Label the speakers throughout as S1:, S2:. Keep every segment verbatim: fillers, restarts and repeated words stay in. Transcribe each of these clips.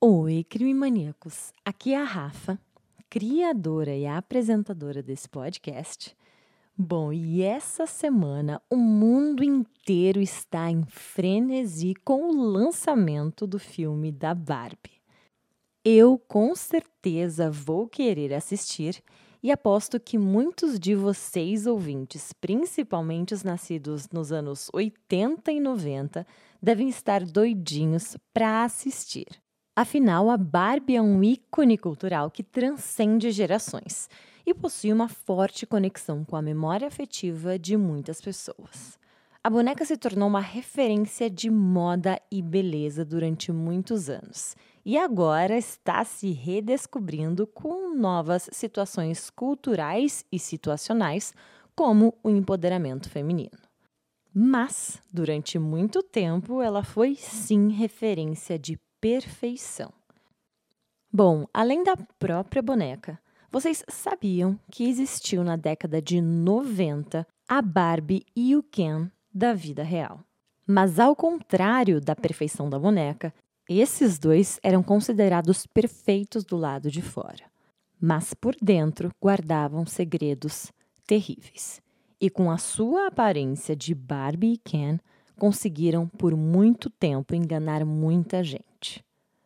S1: Oi, crime-maníacos! Aqui é a Rafa, criadora e apresentadora desse podcast. Bom, e essa semana o mundo inteiro está em frenesi com o lançamento do filme da Barbie. Eu com certeza vou querer assistir e aposto que muitos de vocês ouvintes, principalmente os nascidos nos anos oitenta e noventa, devem estar doidinhos para assistir. Afinal, a Barbie é um ícone cultural que transcende gerações e possui uma forte conexão com a memória afetiva de muitas pessoas. A boneca se tornou uma referência de moda e beleza durante muitos anos e agora está se redescobrindo com novas situações culturais e situacionais, como o empoderamento feminino. Mas, durante muito tempo, ela foi sim referência de perfeição. Bom, além da própria boneca, vocês sabiam que existiu na década de noventa a Barbie e o Ken da vida real. Mas ao contrário da perfeição da boneca, esses dois eram considerados perfeitos do lado de fora. Mas por dentro guardavam segredos terríveis. E com a sua aparência de Barbie e Ken, conseguiram por muito tempo enganar muita gente.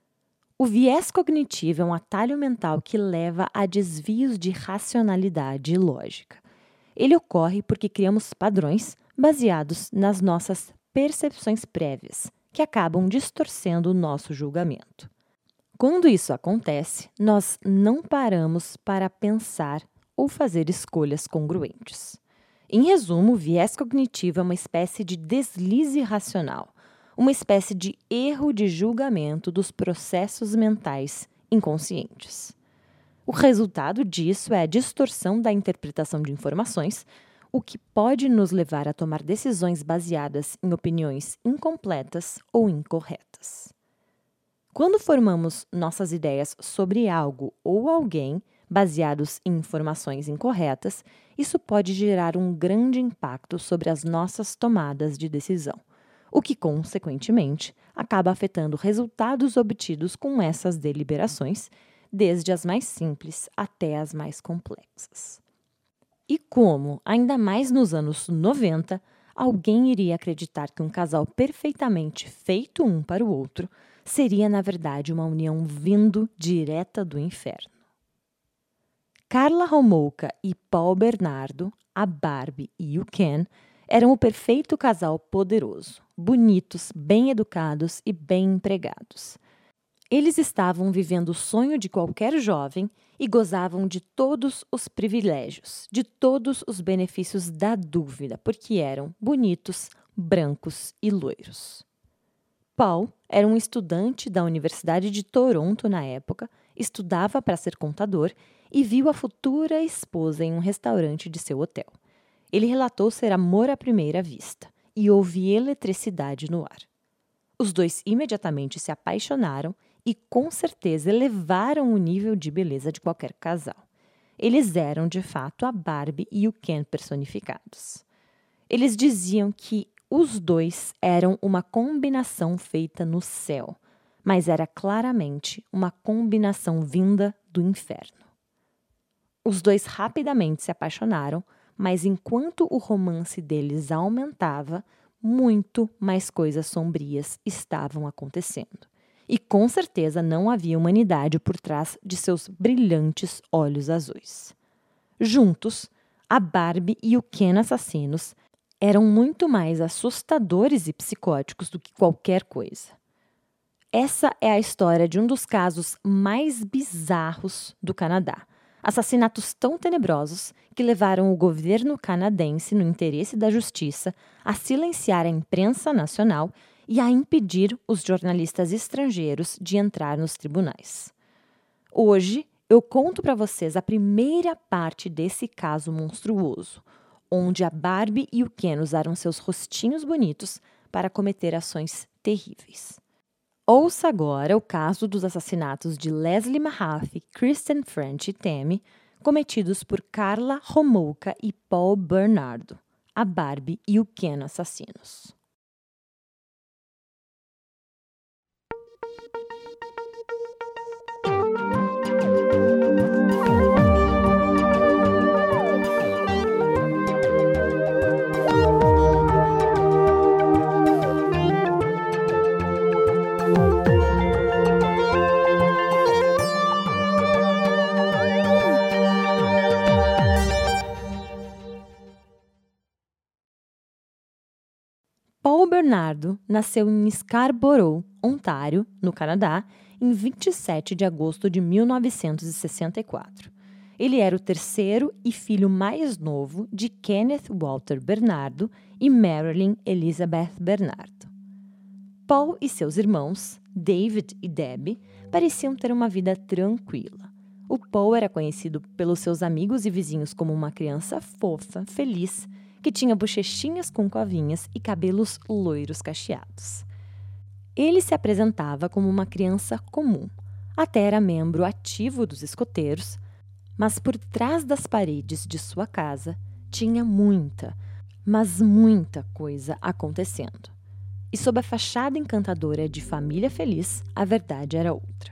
S1: O viés cognitivo é um atalho mental que leva a desvios de racionalidade e lógica. Ele ocorre porque criamos padrões baseados nas nossas percepções prévias, que acabam distorcendo o nosso julgamento. Quando isso acontece, nós não paramos para pensar ou fazer escolhas congruentes. Em resumo, o viés cognitivo é uma espécie de deslize racional, uma espécie de erro de julgamento dos processos mentais inconscientes. O resultado disso é a distorção da interpretação de informações, o que pode nos levar a tomar decisões baseadas em opiniões incompletas ou incorretas. Quando formamos nossas ideias sobre algo ou alguém, baseados em informações incorretas, isso pode gerar um grande impacto sobre as nossas tomadas de decisão, o que, consequentemente, acaba afetando resultados obtidos com essas deliberações, desde as mais simples até as mais complexas. E como, ainda mais nos anos noventa, alguém iria acreditar que um casal perfeitamente feito um para o outro seria, na verdade, uma união vindo direta do inferno? Karla Homolka e Paul Bernardo, a Barbie e o Ken, eram o perfeito casal poderoso, bonitos, bem educados e bem empregados. Eles estavam vivendo o sonho de qualquer jovem e gozavam de todos os privilégios, de todos os benefícios da dúvida, porque eram bonitos, brancos e loiros. Paul era um estudante da Universidade de Toronto na época, estudava para ser contador e viu a futura esposa em um restaurante de seu hotel. Ele relatou ser amor à primeira vista e houve eletricidade no ar. Os dois imediatamente se apaixonaram e, com certeza, elevaram o nível de beleza de qualquer casal. Eles eram, de fato, a Barbie e o Ken personificados. Eles diziam que os dois eram uma combinação feita no céu, mas era claramente uma combinação vinda do inferno. Os dois rapidamente se apaixonaram, mas enquanto o romance deles aumentava, muito mais coisas sombrias estavam acontecendo. E com certeza não havia humanidade por trás de seus brilhantes olhos azuis. Juntos, a Barbie e o Ken assassinos eram muito mais assustadores e psicóticos do que qualquer coisa. Essa é a história de um dos casos mais bizarros do Canadá. Assassinatos tão tenebrosos que levaram o governo canadense, no interesse da justiça, a silenciar a imprensa nacional e a impedir os jornalistas estrangeiros de entrar nos tribunais. Hoje, eu conto para vocês a primeira parte desse caso monstruoso, onde a Barbie e o Ken usaram seus rostinhos bonitos para cometer ações terríveis. Ouça agora o caso dos assassinatos de Leslie Mahaffey, Kristen French e Tammy, cometidos por Karla Homolka e Paul Bernardo, a Barbie e o Ken assassinos. Bernardo nasceu em Scarborough, Ontário, no Canadá, em vinte e sete de agosto de mil novecentos e sessenta e quatro. Ele era o terceiro e filho mais novo de Kenneth Walter Bernardo e Marilyn Elizabeth Bernardo. Paul e seus irmãos, David e Debbie, pareciam ter uma vida tranquila. O Paul era conhecido pelos seus amigos e vizinhos como uma criança fofa, feliz, que tinha bochechinhas com covinhas e cabelos loiros cacheados. Ele se apresentava como uma criança comum, até era membro ativo dos escoteiros, mas por trás das paredes de sua casa tinha muita, mas muita coisa acontecendo. E sob a fachada encantadora de família feliz, a verdade era outra.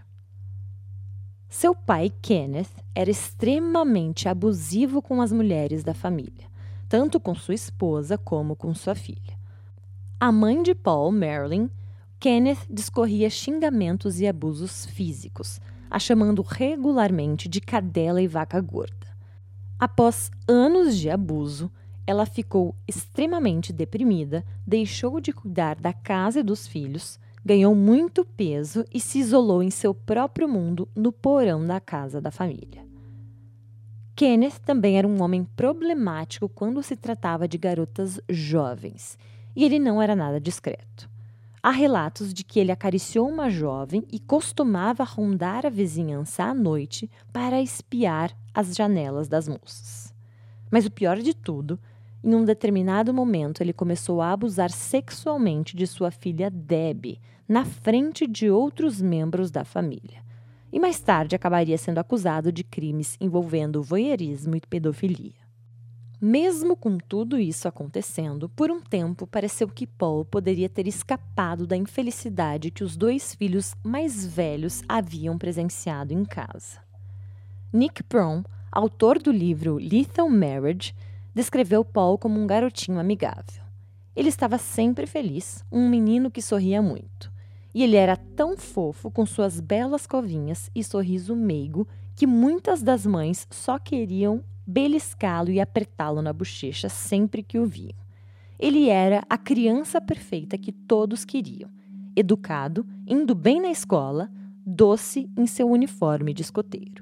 S1: Seu pai, Kenneth, era extremamente abusivo com as mulheres da família, tanto com sua esposa como com sua filha. A mãe de Paul, Marilyn, Kenneth discorria xingamentos e abusos físicos, a chamando regularmente de cadela e vaca gorda. Após anos de abuso, ela ficou extremamente deprimida, deixou de cuidar da casa e dos filhos, ganhou muito peso e se isolou em seu próprio mundo no porão da casa da família. Kenneth também era um homem problemático quando se tratava de garotas jovens, e ele não era nada discreto. Há relatos de que ele acariciou uma jovem e costumava rondar a vizinhança à noite para espiar as janelas das moças. Mas o pior de tudo, em um determinado momento ele começou a abusar sexualmente de sua filha Debbie, na frente de outros membros da família. E mais tarde acabaria sendo acusado de crimes envolvendo voyeurismo e pedofilia. Mesmo com tudo isso acontecendo, por um tempo pareceu que Paul poderia ter escapado da infelicidade que os dois filhos mais velhos haviam presenciado em casa. Nick Prom, autor do livro Lethal Marriage, descreveu Paul como um garotinho amigável. Ele estava sempre feliz, um menino que sorria muito. E ele era tão fofo com suas belas covinhas e sorriso meigo que muitas das mães só queriam beliscá-lo e apertá-lo na bochecha sempre que o viam. Ele era a criança perfeita que todos queriam, educado, indo bem na escola, doce em seu uniforme de escoteiro.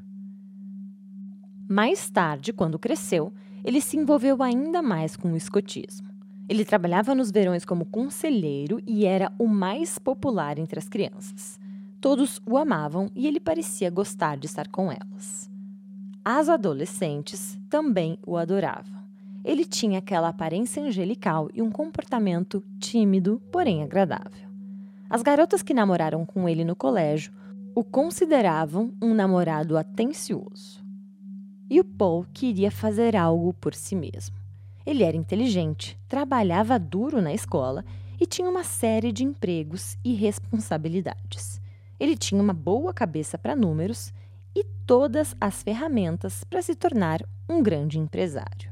S1: Mais tarde, quando cresceu, ele se envolveu ainda mais com o escotismo. Ele trabalhava nos verões como conselheiro e era o mais popular entre as crianças. Todos o amavam e ele parecia gostar de estar com elas. As adolescentes também o adoravam. Ele tinha aquela aparência angelical e um comportamento tímido, porém agradável. As garotas que namoraram com ele no colégio o consideravam um namorado atencioso. E o Paul queria fazer algo por si mesmo. Ele era inteligente, trabalhava duro na escola e tinha uma série de empregos e responsabilidades. Ele tinha uma boa cabeça para números e todas as ferramentas para se tornar um grande empresário.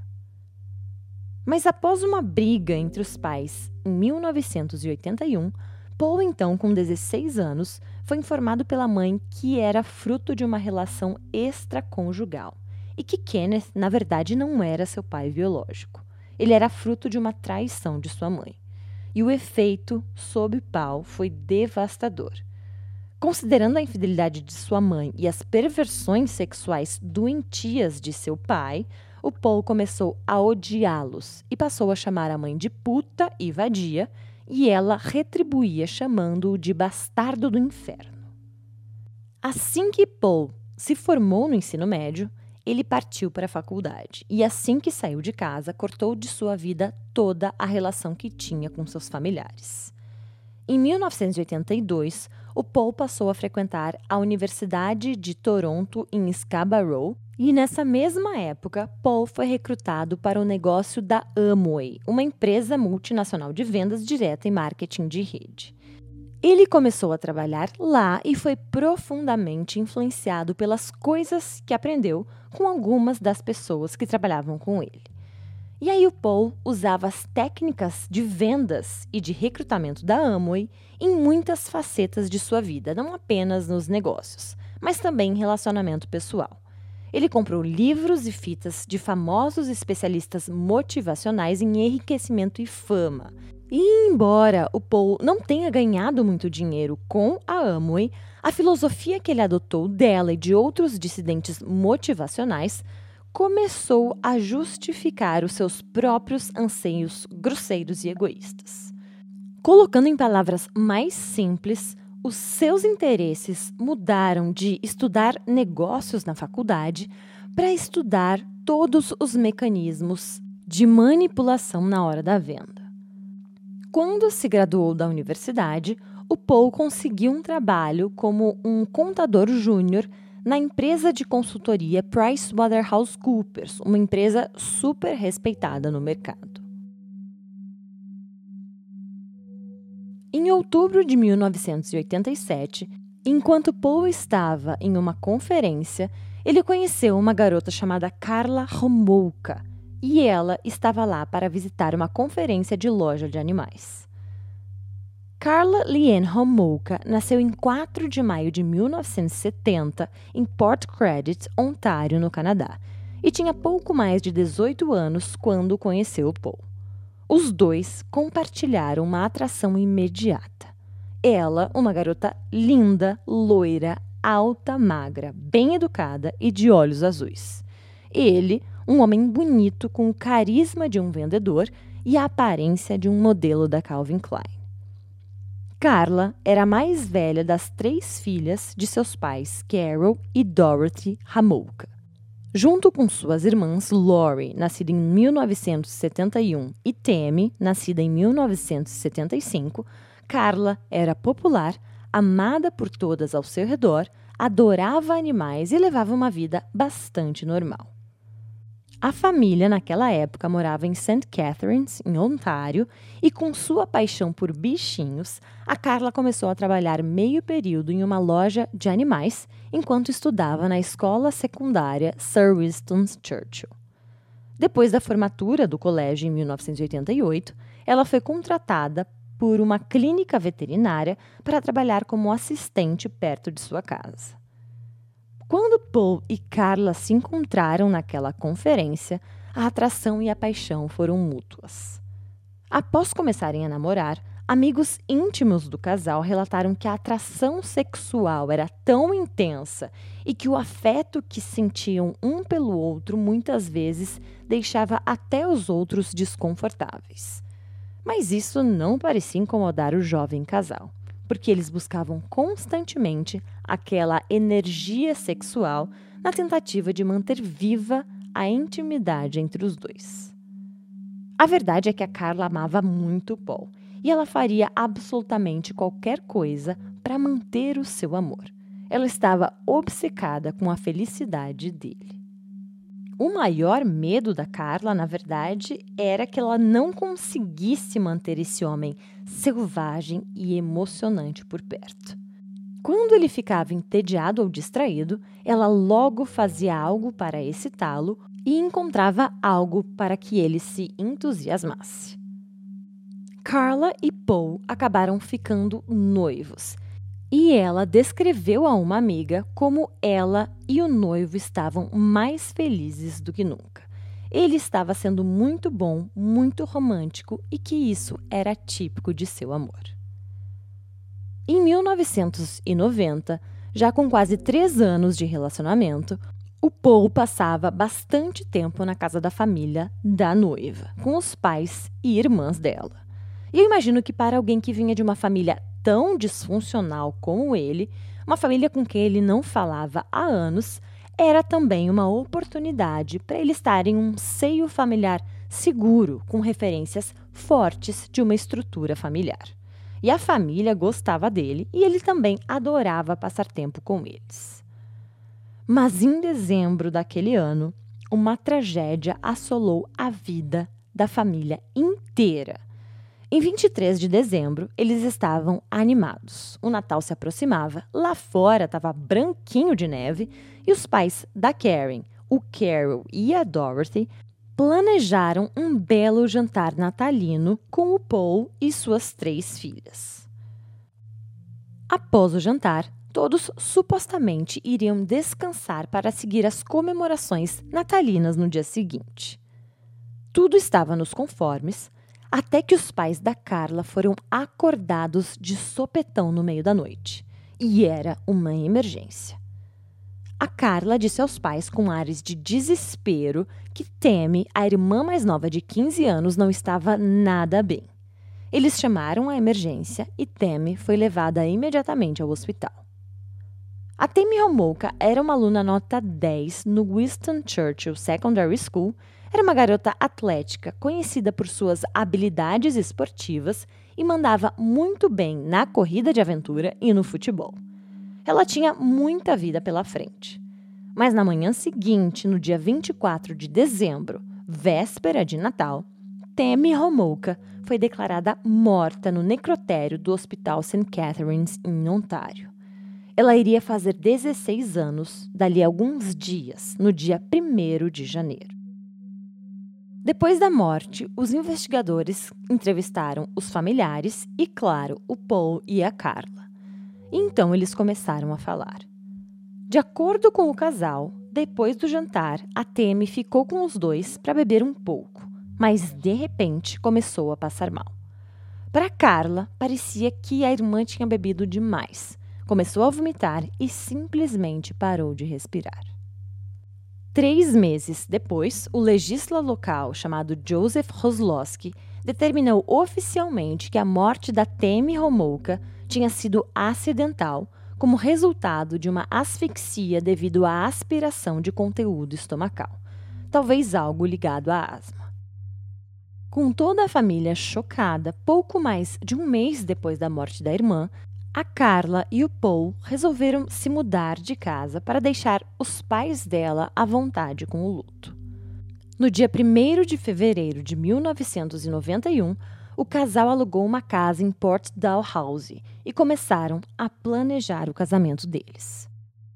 S1: Mas após uma briga entre os pais em mil novecentos e oitenta e um, Paul, então com dezesseis anos, foi informado pela mãe que era fruto de uma relação extraconjugal e que Kenneth, na verdade, não era seu pai biológico. Ele era fruto de uma traição de sua mãe. E o efeito sobre Paul foi devastador. Considerando a infidelidade de sua mãe e as perversões sexuais doentias de seu pai, o Paul começou a odiá-los e passou a chamar a mãe de puta e vadia, e ela retribuía chamando-o de bastardo do inferno. Assim que Paul se formou no ensino médio, ele partiu para a faculdade e, assim que saiu de casa, cortou de sua vida toda a relação que tinha com seus familiares. Em mil novecentos e oitenta e dois, o Paul passou a frequentar a Universidade de Toronto em Scarborough e, nessa mesma época, Paul foi recrutado para o negócio da Amway, uma empresa multinacional de vendas direta e marketing de rede. Ele começou a trabalhar lá e foi profundamente influenciado pelas coisas que aprendeu com algumas das pessoas que trabalhavam com ele. E aí o Paul usava as técnicas de vendas e de recrutamento da Amway em muitas facetas de sua vida, não apenas nos negócios, mas também em relacionamento pessoal. Ele comprou livros e fitas de famosos especialistas motivacionais em enriquecimento e fama, E embora o Paul não tenha ganhado muito dinheiro com a Amway, a filosofia que ele adotou dela e de outros dissidentes motivacionais começou a justificar os seus próprios anseios grosseiros e egoístas. Colocando em palavras mais simples, os seus interesses mudaram de estudar negócios na faculdade para estudar todos os mecanismos de manipulação na hora da venda. Quando se graduou da universidade, o Paul conseguiu um trabalho como um contador júnior na empresa de consultoria PricewaterhouseCoopers, uma empresa super respeitada no mercado. Em outubro de mil novecentos e oitenta e sete, enquanto Paul estava em uma conferência, ele conheceu uma garota chamada Carla Homolka, e ela estava lá para visitar uma conferência de loja de animais. Carla Liane Homolka nasceu em quatro de maio de mil novecentos e setenta em Port Credit, Ontário, no Canadá, e tinha pouco mais de dezoito anos quando conheceu o Paul. Os dois compartilharam uma atração imediata. Ela, uma garota linda, loira, alta, magra, bem educada e de olhos azuis. Ele, um homem bonito com o carisma de um vendedor e a aparência de um modelo da Calvin Klein. Carla era a mais velha das três filhas de seus pais, Carol e Dorothy Homolka. Junto com suas irmãs Lori, nascida em mil novecentos e setenta e um, e Tammy, nascida em mil novecentos e setenta e cinco, Carla era popular, amada por todas ao seu redor, adorava animais e levava uma vida bastante normal. A família, naquela época, morava em Saint Catharines, em Ontário, e com sua paixão por bichinhos, a Carla começou a trabalhar meio período em uma loja de animais, enquanto estudava na escola secundária Sir Winston Churchill. Depois da formatura do colégio em mil novecentos e oitenta e oito, ela foi contratada por uma clínica veterinária para trabalhar como assistente perto de sua casa. Quando Paul e Carla se encontraram naquela conferência, a atração e a paixão foram mútuas. Após começarem a namorar, amigos íntimos do casal relataram que a atração sexual era tão intensa e que o afeto que sentiam um pelo outro muitas vezes deixava até os outros desconfortáveis. Mas isso não parecia incomodar o jovem casal, porque eles buscavam constantemente aquela energia sexual na tentativa de manter viva a intimidade entre os dois. A verdade é que a Carla amava muito Paul e ela faria absolutamente qualquer coisa para manter o seu amor. Ela estava obcecada com a felicidade dele. O maior medo da Carla, na verdade, era que ela não conseguisse manter esse homem selvagem e emocionante por perto. Quando ele ficava entediado ou distraído, ela logo fazia algo para excitá-lo e encontrava algo para que ele se entusiasmasse. Carla e Paul acabaram ficando noivos. E ela descreveu a uma amiga como ela e o noivo estavam mais felizes do que nunca. Ele estava sendo muito bom, muito romântico e que isso era típico de seu amor. Em mil novecentos e noventa, já com quase três anos de relacionamento, o Paul passava bastante tempo na casa da família da noiva, com os pais e irmãs dela. E eu imagino que para alguém que vinha de uma família tão disfuncional como ele, uma família com quem ele não falava há anos, era também uma oportunidade para ele estar em um seio familiar seguro, com referências fortes de uma estrutura familiar. E a família gostava dele e ele também adorava passar tempo com eles. Mas em dezembro daquele ano, uma tragédia assolou a vida da família inteira. Em vinte e três de dezembro, eles estavam animados. O Natal se aproximava, lá fora estava branquinho de neve e os pais da Karen, o Carol e a Dorothy, planejaram um belo jantar natalino com o Paul e suas três filhas. Após o jantar, todos supostamente iriam descansar para seguir as comemorações natalinas no dia seguinte. Tudo estava nos conformes. até que os pais da Carla foram acordados de sopetão no meio da noite. E era uma emergência. A Carla disse aos pais com ares de desespero que Tammy, a irmã mais nova de quinze anos, não estava nada bem. Eles chamaram a emergência e Tammy foi levada imediatamente ao hospital. A Tammy Homolka era uma aluna nota dez no Winston Churchill Secondary School. Era uma garota atlética, conhecida por suas habilidades esportivas e mandava muito bem na corrida de aventura e no futebol. Ela tinha muita vida pela frente. Mas na manhã seguinte, no dia vinte e quatro de dezembro, véspera de Natal, Tammy Homolka foi declarada morta no necrotério do Hospital Saint Catharines, em Ontário. Ela iria fazer dezesseis anos dali a alguns dias, no dia primeiro de janeiro. Depois da morte, os investigadores entrevistaram os familiares e, claro, o Paul e a Carla. Então eles começaram a falar. De acordo com o casal, depois do jantar, a Tammy ficou com os dois para beber um pouco, mas de repente começou a passar mal. Para Carla, parecia que a irmã tinha bebido demais. Começou a vomitar e simplesmente parou de respirar. Três meses depois, o legista local, chamado Joseph Roslowski, determinou oficialmente que a morte da Tammy Homolka tinha sido acidental, como resultado de uma asfixia devido à aspiração de conteúdo estomacal, talvez algo ligado à asma. Com toda a família chocada, pouco mais de um mês depois da morte da irmã, a Carla e o Paul resolveram se mudar de casa para deixar os pais dela à vontade com o luto. No dia primeiro de fevereiro de mil novecentos e noventa e um, o casal alugou uma casa em Port Dalhousie e começaram a planejar o casamento deles.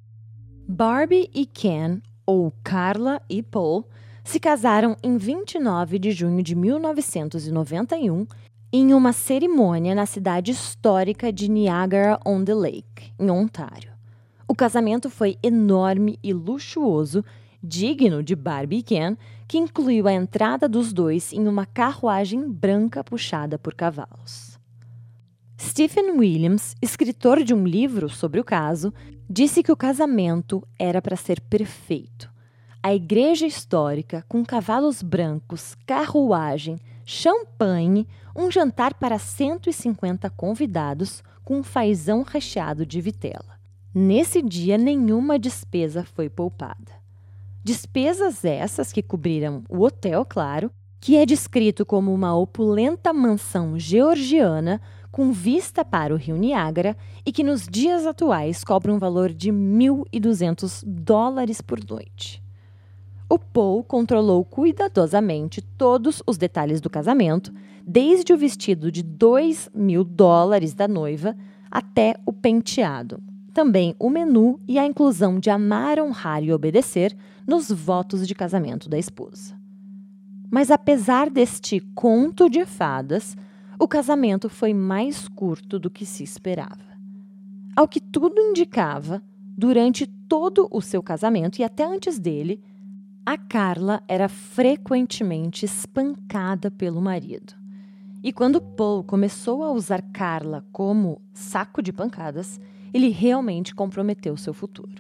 S1: Barbie e Ken, ou Carla e Paul, se casaram em vinte e nove de junho de mil novecentos e noventa e um em uma cerimônia na cidade histórica de Niagara-on-the-Lake, em Ontário. O casamento foi enorme e luxuoso, digno de Barbie e Ken, que incluiu a entrada dos dois em uma carruagem branca puxada por cavalos. Stephen Williams, escritor de um livro sobre o caso, disse que o casamento era para ser perfeito. A igreja histórica, com cavalos brancos, carruagem, champanhe, um jantar para cento e cinquenta convidados com um fazão recheado de vitela. Nesse dia, nenhuma despesa foi poupada. Despesas essas que cobriram o hotel, claro, que é descrito como uma opulenta mansão georgiana com vista para o rio Niágara e que nos dias atuais cobra um valor de mil e duzentos dólares por noite. O Paul controlou cuidadosamente todos os detalhes do casamento, desde o vestido de dois mil dólares da noiva até o penteado. Também o menu e a inclusão de amar, honrar e obedecer nos votos de casamento da esposa. Mas apesar deste conto de fadas, o casamento foi mais curto do que se esperava. Ao que tudo indicava, durante todo o seu casamento e até antes dele, a Carla era frequentemente espancada pelo marido. E quando Paul começou a usar Carla como saco de pancadas, ele realmente comprometeu seu futuro.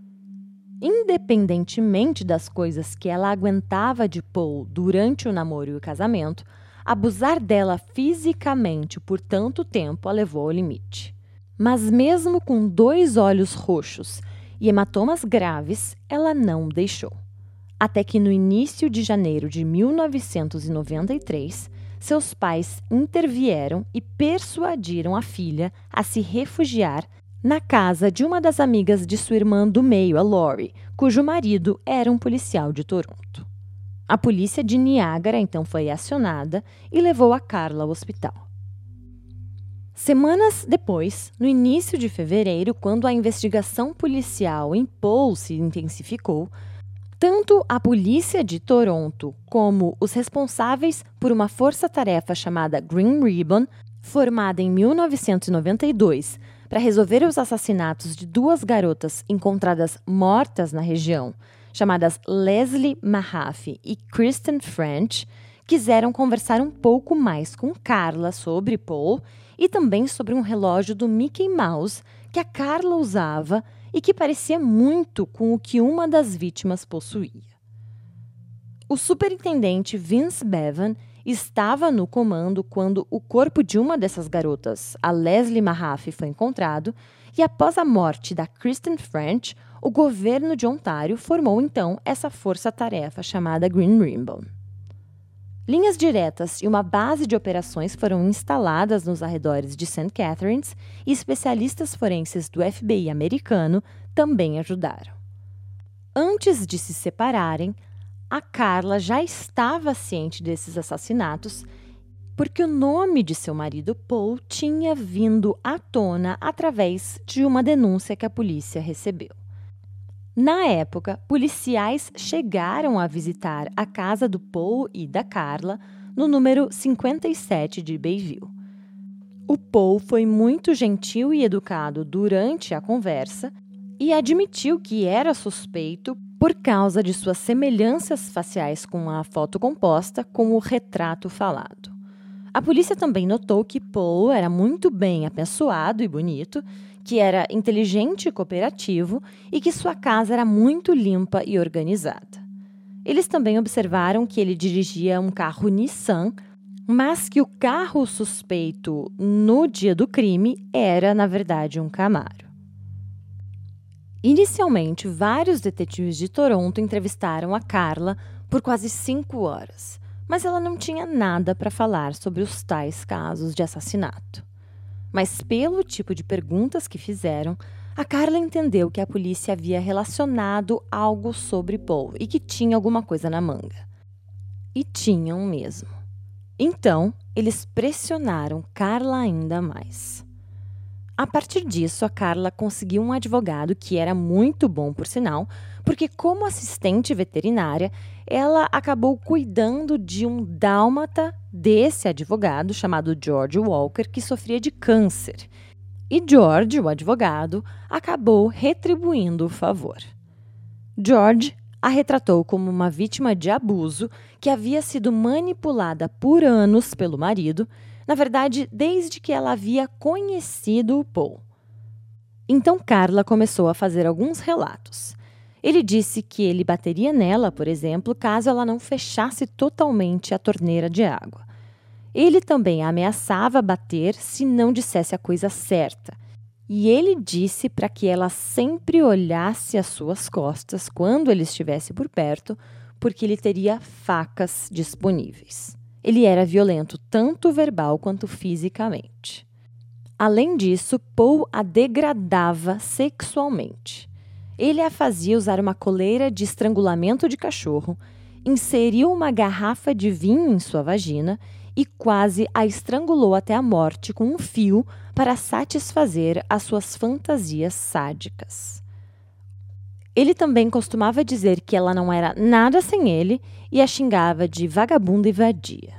S1: Independentemente das coisas que ela aguentava de Paul durante o namoro e o casamento, abusar dela fisicamente por tanto tempo a levou ao limite. Mas mesmo com dois olhos roxos e hematomas graves, ela não deixou. Até que no início de janeiro de mil novecentos e noventa e três, seus pais intervieram e persuadiram a filha a se refugiar na casa de uma das amigas de sua irmã do meio, a Lori, cujo marido era um policial de Toronto. A polícia de Niágara então foi acionada e levou a Carla ao hospital. Semanas depois, no início de fevereiro, quando a investigação policial em Paul se intensificou, tanto a polícia de Toronto como os responsáveis por uma força-tarefa chamada Green Ribbon, formada em mil novecentos e noventa e dois para resolver os assassinatos de duas garotas encontradas mortas na região, chamadas Leslie Mahaffey e Kristen French, quiseram conversar um pouco mais com Carla sobre Paul e também sobre um relógio do Mickey Mouse que a Carla usava e que parecia muito com o que uma das vítimas possuía. O superintendente Vince Bevan estava no comando quando o corpo de uma dessas garotas, a Leslie Mahaffey, foi encontrado e após a morte da Kristen French, o governo de Ontário formou então essa força-tarefa chamada Green Ribbon. Linhas diretas e uma base de operações foram instaladas nos arredores de Saint Catharines e especialistas forenses do F B I americano também ajudaram. Antes de se separarem, a Carla já estava ciente desses assassinatos porque o nome de seu marido Paul tinha vindo à tona através de uma denúncia que a polícia recebeu. Na época, policiais chegaram a visitar a casa do Paul e da Carla no número cinquenta e sete de Bayview. O Paul foi muito gentil e educado durante a conversa e admitiu que era suspeito por causa de suas semelhanças faciais com a foto composta com o retrato falado. A polícia também notou que Paul era muito bem apessoado e bonito, que era inteligente e cooperativo e que sua casa era muito limpa e organizada. Eles também observaram que ele dirigia um carro Nissan, mas que o carro suspeito no dia do crime era, na verdade, um Camaro. Inicialmente, vários detetives de Toronto entrevistaram a Carla por quase cinco horas, mas ela não tinha nada para falar sobre os tais casos de assassinato. Mas pelo tipo de perguntas que fizeram, a Carla entendeu que a polícia havia relacionado algo sobre Paul e que tinha alguma coisa na manga. E tinham mesmo. Então, eles pressionaram Carla ainda mais. A partir disso, a Carla conseguiu um advogado que era muito bom, por sinal, porque como assistente veterinária, ela acabou cuidando de um dálmata desse advogado chamado George Walker, que sofria de câncer. E George, o advogado, acabou retribuindo o favor. George a retratou como uma vítima de abuso que havia sido manipulada por anos pelo marido, na verdade, desde que ela havia conhecido o Paul. Então Carla começou a fazer alguns relatos. Ele disse que ele bateria nela, por exemplo, caso ela não fechasse totalmente a torneira de água. Ele também a ameaçava bater se não dissesse a coisa certa. E ele disse para que ela sempre olhasse às suas costas quando ele estivesse por perto, porque ele teria facas disponíveis. Ele era violento tanto verbal quanto fisicamente. Além disso, Paul a degradava sexualmente. Ele a fazia usar uma coleira de estrangulamento de cachorro, inseriu uma garrafa de vinho em sua vagina e quase a estrangulou até a morte com um fio para satisfazer as suas fantasias sádicas. Ele também costumava dizer que ela não era nada sem ele e a xingava de vagabunda e vadia.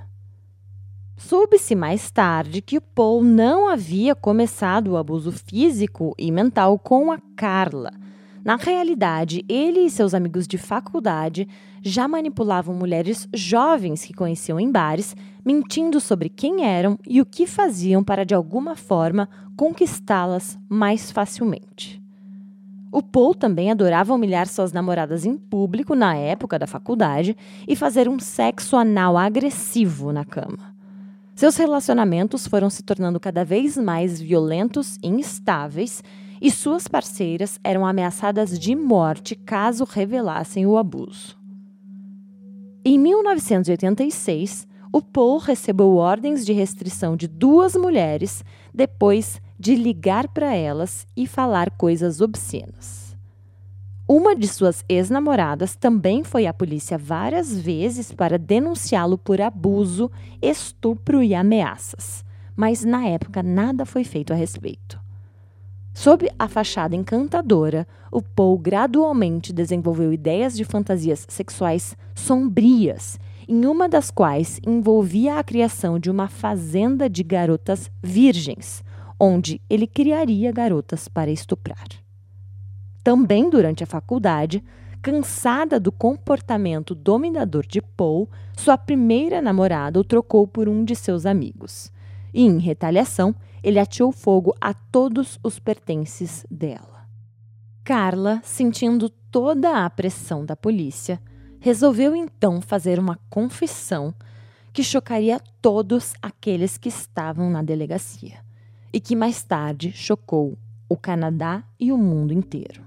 S1: Soube-se mais tarde que o Paul não havia começado o abuso físico e mental com a Carla. Na realidade, ele e seus amigos de faculdade já manipulavam mulheres jovens que conheciam em bares, mentindo sobre quem eram e o que faziam para, de alguma forma, conquistá-las mais facilmente. O Paul também adorava humilhar suas namoradas em público na época da faculdade e fazer um sexo anal agressivo na cama. Seus relacionamentos foram se tornando cada vez mais violentos e instáveis, e suas parceiras eram ameaçadas de morte caso revelassem o abuso. Em mil novecentos e oitenta e seis, o Paul recebeu ordens de restrição de duas mulheres depois de ligar para elas e falar coisas obscenas. Uma de suas ex-namoradas também foi à polícia várias vezes para denunciá-lo por abuso, estupro e ameaças, mas na época nada foi feito a respeito. Sob a fachada encantadora, o Paul gradualmente desenvolveu ideias de fantasias sexuais sombrias, em uma das quais envolvia a criação de uma fazenda de garotas virgens, onde ele criaria garotas para estuprar. Também durante a faculdade, Cansada do comportamento dominador de Paul, sua primeira namorada o trocou por um de seus amigos. E, em retaliação, ele ateou fogo a todos os pertences dela. Carla, sentindo toda a pressão da polícia, resolveu então fazer uma confissão que chocaria todos aqueles que estavam na delegacia e que mais tarde chocou o Canadá e o mundo inteiro.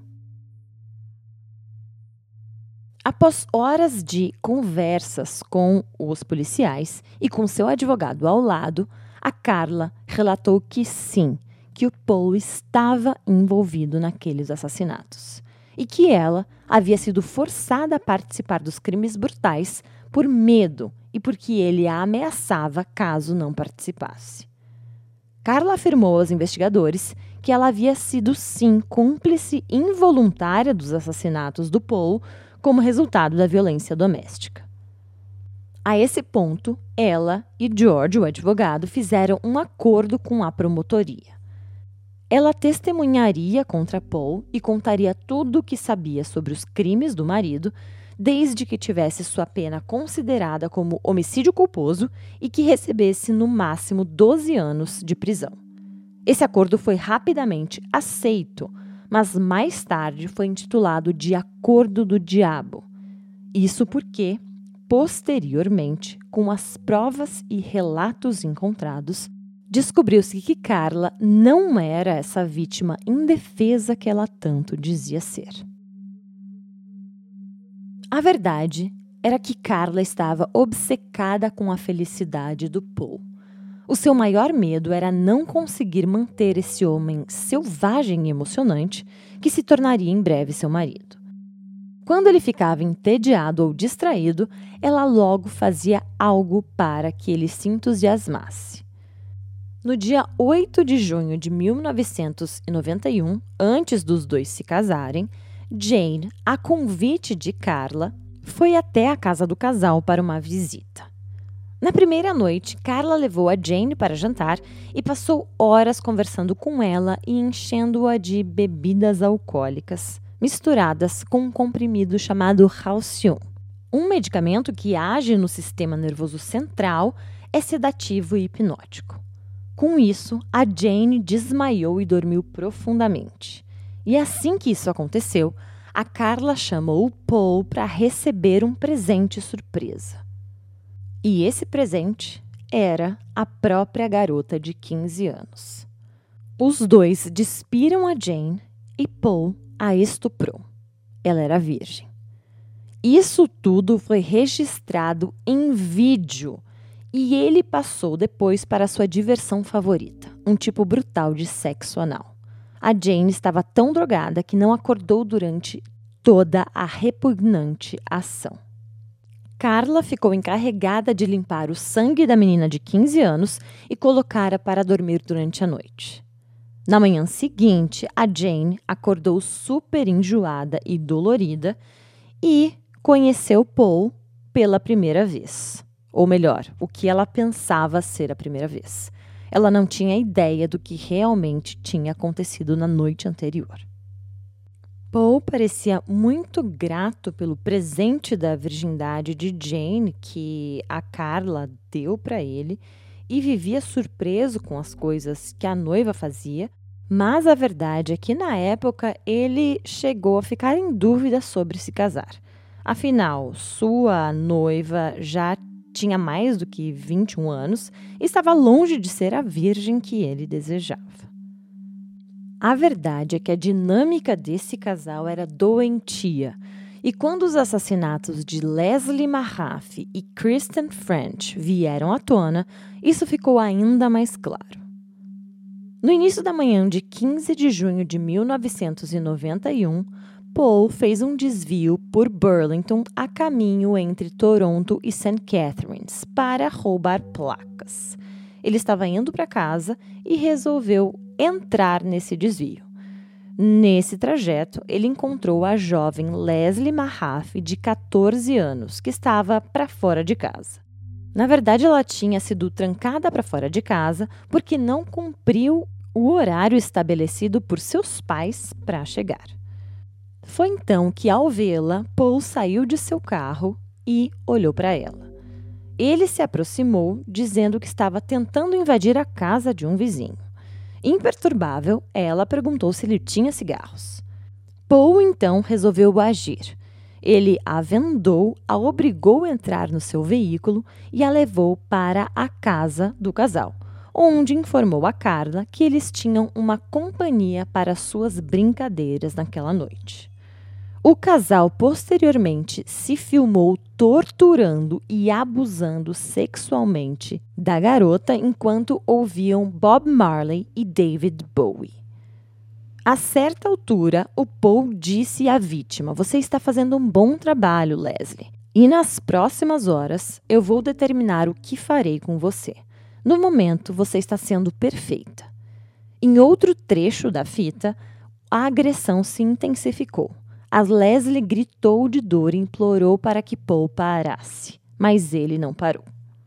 S1: Após horas de conversas com os policiais e com seu advogado ao lado, a Carla relatou que sim, que o Paul estava envolvido naqueles assassinatos e que ela havia sido forçada a participar dos crimes brutais por medo e porque ele a ameaçava caso não participasse. Carla afirmou aos investigadores que ela havia sido sim cúmplice involuntária dos assassinatos do Paul como resultado da violência doméstica. A esse ponto, ela e George, o advogado, fizeram um acordo com a promotoria. Ela testemunharia contra Paul e contaria tudo o que sabia sobre os crimes do marido, desde que tivesse sua pena considerada como homicídio culposo e que recebesse no máximo doze anos de prisão. Esse acordo foi rapidamente aceito, mas mais tarde foi intitulado de Acordo do Diabo. Isso porque, posteriormente, com as provas e relatos encontrados, descobriu-se que Carla não era essa vítima indefesa que ela tanto dizia ser. A verdade era que Carla estava obcecada com a felicidade do Paul. O seu maior medo era não conseguir manter esse homem selvagem e emocionante que se tornaria em breve seu marido. Quando ele ficava entediado ou distraído, ela logo fazia algo para que ele se entusiasmasse. No dia oito de junho de mil novecentos e noventa e um, antes dos dois se casarem, Jane, a convite de Carla, foi até a casa do casal para uma visita. Na primeira noite, Carla levou a Jane para jantar e passou horas conversando com ela e enchendo-a de bebidas alcoólicas, misturadas com um comprimido chamado Halcion. Um medicamento que age no sistema nervoso central, é sedativo e hipnótico. Com isso, a Jane desmaiou e dormiu profundamente. E assim que isso aconteceu, a Carla chamou o Paul para receber um presente surpresa. E esse presente era a própria garota de quinze anos. Os dois despiram a Jane e Paul a estuprou. Ela era virgem. Isso tudo foi registrado em vídeo e ele passou depois para sua diversão favorita, um tipo brutal de sexo anal. A Jane estava tão drogada que não acordou durante toda a repugnante ação. Carla ficou encarregada de limpar o sangue da menina de quinze anos e colocá-la para dormir durante a noite. Na manhã seguinte, a Jane acordou super enjoada e dolorida e conheceu Paul pela primeira vez. Ou melhor, o que ela pensava ser a primeira vez. Ela não tinha ideia do que realmente tinha acontecido na noite anterior. Paul parecia muito grato pelo presente da virgindade de Jane que a Carla deu para ele e vivia surpreso com as coisas que a noiva fazia, mas a verdade é que na época ele chegou a ficar em dúvida sobre se casar. Afinal, sua noiva já tinha mais do que vinte e um anos e estava longe de ser a virgem que ele desejava. A verdade é que a dinâmica desse casal era doentia, e quando os assassinatos de Leslie Mahaffey e Kristen French vieram à tona, isso ficou ainda mais claro. No início da manhã de quinze de junho de mil novecentos e noventa e um, Paul fez um desvio por Burlington a caminho entre Toronto e Saint Catharines para roubar placas. Ele estava indo para casa e resolveu entrar nesse desvio. Nesse trajeto, ele encontrou a jovem Leslie Mahaffey, de catorze anos, que estava para fora de casa. Na verdade, ela tinha sido trancada para fora de casa porque não cumpriu o horário estabelecido por seus pais para chegar. Foi então que, ao vê-la, Paul saiu de seu carro e olhou para ela. Ele se aproximou, dizendo que estava tentando invadir a casa de um vizinho. Imperturbável, ela perguntou se ele tinha cigarros. Paul então resolveu agir. Ele a vendou, a obrigou a entrar no seu veículo e a levou para a casa do casal, onde informou a Carla que eles tinham uma companhia para suas brincadeiras naquela noite. O casal posteriormente se filmou torturando e abusando sexualmente da garota enquanto ouviam Bob Marley e David Bowie. A certa altura, o Paul disse à vítima: "Você está fazendo um bom trabalho, Leslie. E nas próximas horas eu vou determinar o que farei com você. No momento, você está sendo perfeita." Em outro trecho da fita, a agressão se intensificou. A Leslie gritou de dor e implorou para que Paul parasse, mas ele não parou.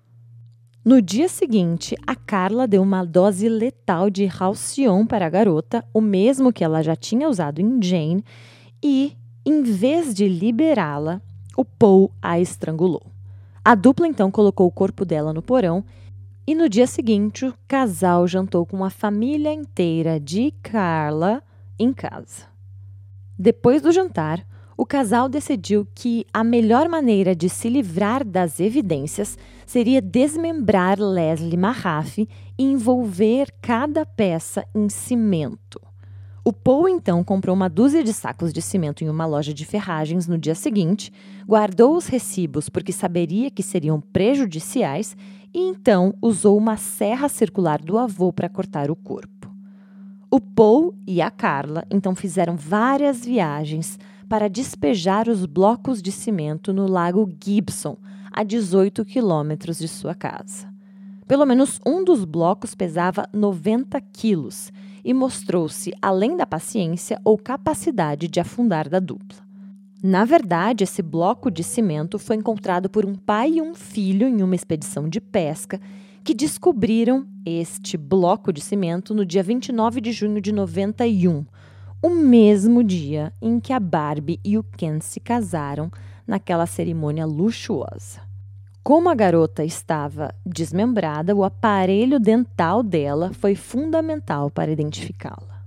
S1: No dia seguinte, a Carla deu uma dose letal de Halcion para a garota, o mesmo que ela já tinha usado em Jane, e, em vez de liberá-la, o Paul a estrangulou. A dupla então colocou o corpo dela no porão e no dia seguinte o casal jantou com a família inteira de Carla em casa. Depois do jantar, o casal decidiu que a melhor maneira de se livrar das evidências seria desmembrar Leslie Mahaffey e envolver cada peça em cimento. O Paul então comprou uma dúzia de sacos de cimento em uma loja de ferragens no dia seguinte, guardou os recibos porque saberia que seriam prejudiciais e então usou uma serra circular do avô para cortar o corpo. O Paul e a Carla então fizeram várias viagens para despejar os blocos de cimento no Lago Gibson, a dezoito quilômetros de sua casa. Pelo menos um dos blocos pesava noventa quilos e mostrou-se, além da paciência ou capacidade de afundar da dupla. Na verdade, esse bloco de cimento foi encontrado por um pai e um filho em uma expedição de pesca que descobriram este bloco de cimento no dia vinte e nove de junho de noventa e um, o mesmo dia em que a Barbie e o Ken se casaram naquela cerimônia luxuosa. Como a garota estava desmembrada, o aparelho dental dela foi fundamental para identificá-la.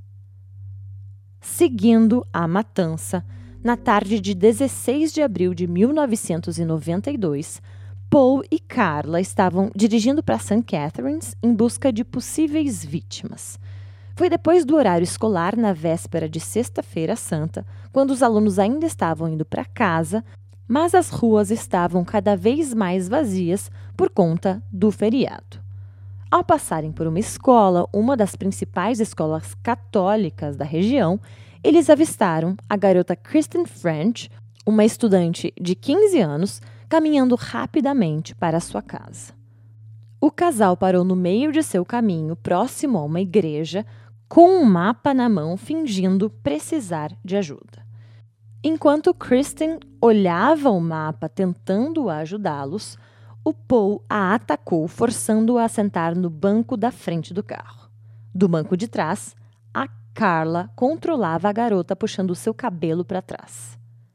S1: Seguindo a matança, na tarde de dezesseis de abril de mil novecentos e noventa e dois, Paul e Carla estavam dirigindo para Saint Catharines em busca de possíveis vítimas. Foi depois do horário escolar, na véspera de Sexta-feira Santa, quando os alunos ainda estavam indo para casa, mas as ruas estavam cada vez mais vazias por conta do feriado. Ao passarem por uma escola, uma das principais escolas católicas da região, eles avistaram a garota Kristen French, uma estudante de quinze anos, caminhando rapidamente para sua casa. O casal parou no meio de seu caminho, próximo a uma igreja, com um mapa na mão, fingindo precisar de ajuda. Enquanto Kristen olhava o mapa tentando ajudá-los, o Paul a atacou, forçando-a a sentar no banco da frente do carro. Do banco de trás, a Carla controlava a garota, puxando seu cabelo para trás.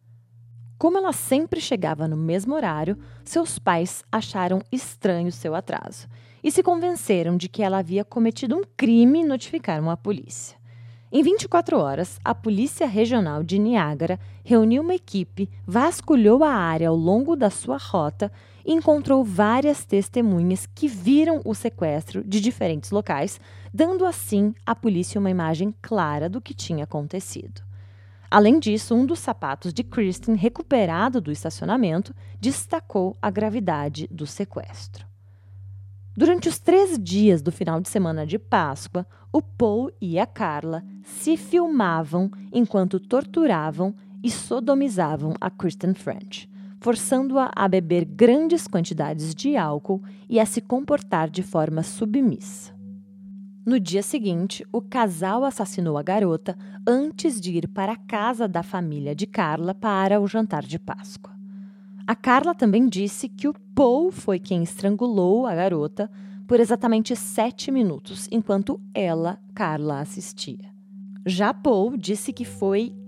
S1: Como ela sempre chegava no mesmo horário, seus pais acharam estranho seu atraso e se convenceram de que ela havia cometido um crime e notificaram a polícia. Em vinte e quatro horas, a Polícia Regional de Niágara reuniu uma equipe, vasculhou a área ao longo da sua rota e encontrou várias testemunhas que viram o sequestro de diferentes locais, dando assim à polícia uma imagem clara do que tinha acontecido. Além disso, um dos sapatos de Kristen, recuperado do estacionamento, destacou a gravidade do sequestro. Durante os três dias do final de semana de Páscoa, o Paul e a Carla se filmavam enquanto torturavam e sodomizavam a Kristen French, forçando-a a beber grandes quantidades de álcool e a se comportar de forma submissa. No dia seguinte, o casal assassinou a garota antes de ir para a casa da família de Carla para o jantar de Páscoa. A Carla também disse que o Paul foi quem estrangulou a garota por exatamente sete minutos, enquanto ela, Carla, assistia. Já Paul disse que foi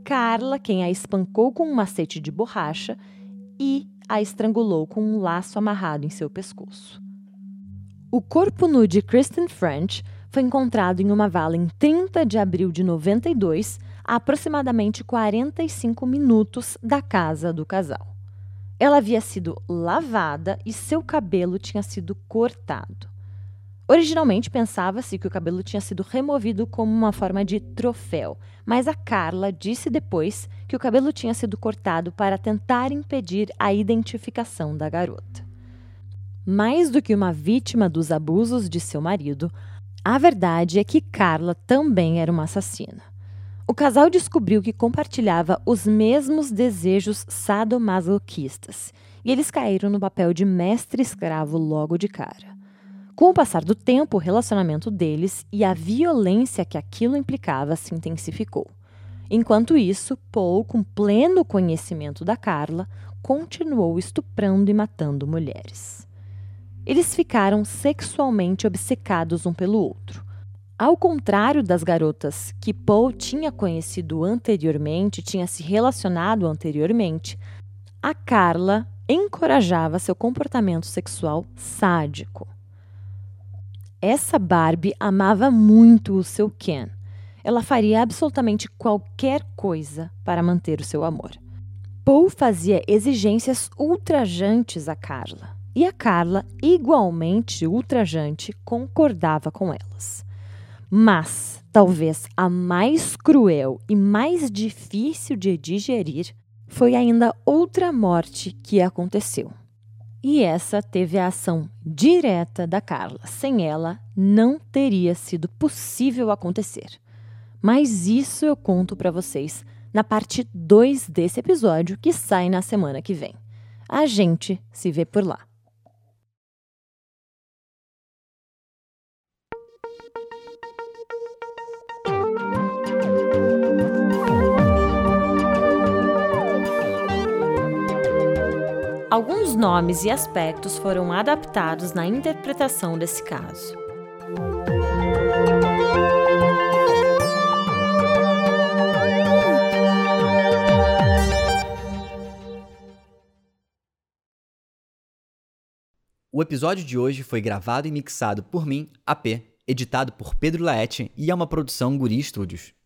S1: Carla quem a espancou com um macete de borracha e a estrangulou com um laço amarrado em seu pescoço. O corpo nu de Kristen French foi encontrado em uma vala em trinta de abril de noventa e dois, a aproximadamente quarenta e cinco minutos da casa do casal. Ela havia sido lavada e seu cabelo tinha sido cortado. Originalmente pensava-se que o cabelo tinha sido removido como uma forma de troféu, mas a Carla disse depois que o cabelo tinha sido cortado para tentar impedir a identificação da garota. Mais do que uma vítima dos abusos de seu marido, a verdade é que Carla também era uma assassina. O casal descobriu que compartilhava os mesmos desejos sadomasoquistas, e eles caíram no papel de mestre-escravo logo de cara. Com o passar do tempo, o relacionamento deles e a violência que aquilo implicava se intensificou. Enquanto isso, Paul, com pleno conhecimento da Carla, continuou estuprando e matando mulheres. Eles ficaram sexualmente obcecados um pelo outro. Ao contrário das garotas que Paul tinha conhecido anteriormente, tinha se relacionado anteriormente, a Carla encorajava seu comportamento sexual sádico. Essa Barbie amava muito o seu Ken. Ela faria absolutamente qualquer coisa para manter o seu amor. Paul fazia exigências ultrajantes a Carla, e a Carla, igualmente ultrajante, concordava com elas. Mas, talvez a mais cruel e mais difícil de digerir foi ainda outra morte que aconteceu. E essa teve a ação direta da Carla. Sem ela, não teria sido possível acontecer. Mas isso eu conto para vocês na parte dois desse episódio que sai na semana que vem. A gente se vê por lá. Alguns nomes e aspectos foram adaptados na interpretação desse caso.
S2: O episódio de hoje foi gravado e mixado por mim, A P, editado por Pedro Laete e é uma produção Guri Studios.